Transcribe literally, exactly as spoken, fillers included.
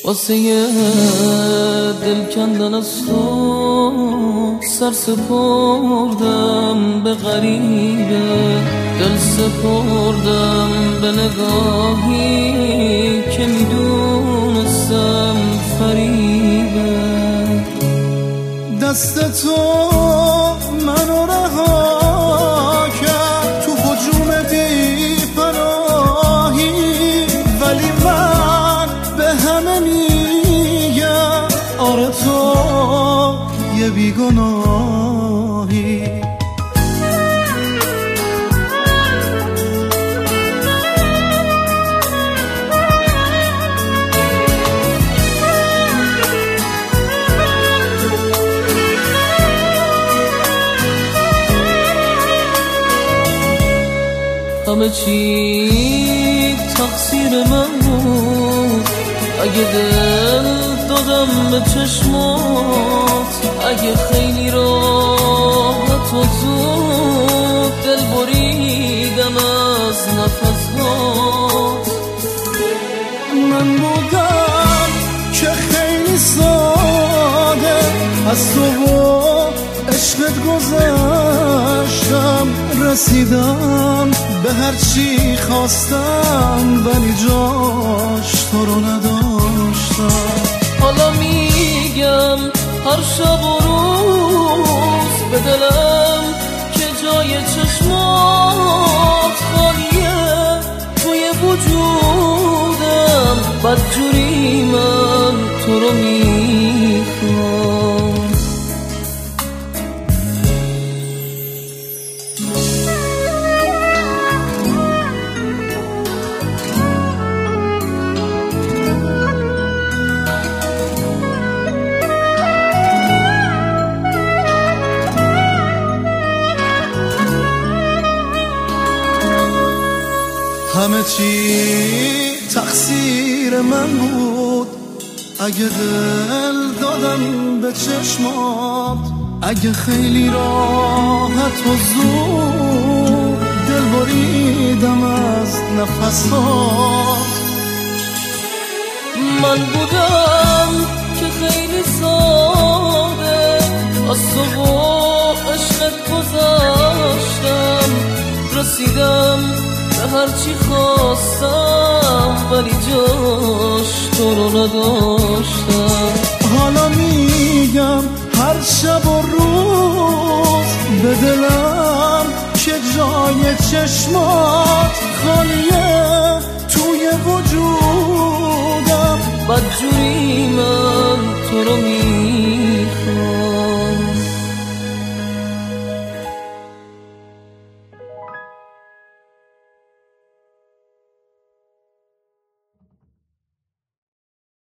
واسه دل کندن از تو سر سپردم به غریبه، دل سپردم به نگاهی که میدونستم فریبه. دست تو منو رها کرد تو هجوم بی پناهی، ولی من به همه میگم آره تو یه بیگناهی. همه چی تقصیر من بود، اگه دل دادم به چشمات، اگه خیلی راحت و زود دل بریدم از نفسات. من بودم که خیلی ساده از تو و عشقت گذشتم، رسیدم به هر چی خواستم ولی جاش تو رو نداشتم. حالا میگم هر شب و روز به دلم که جای چشمات خالیه، توی وجودم بدجوری من تو رو میخوام. همه چی تقصیر من بود، اگه دل دادم به چشمات، اگه خیلی راحت و زود دل بریدم از نفسات. من بودم که خیلی ساده از تو و عشقت گذشتم، رسیدم به هر چی خواستم ولی جاش تو رو نداشتم. حالا میگم هر شب و روز به دلم که جای چشمات خالیه، توی وجودم بدجوری من تو رو می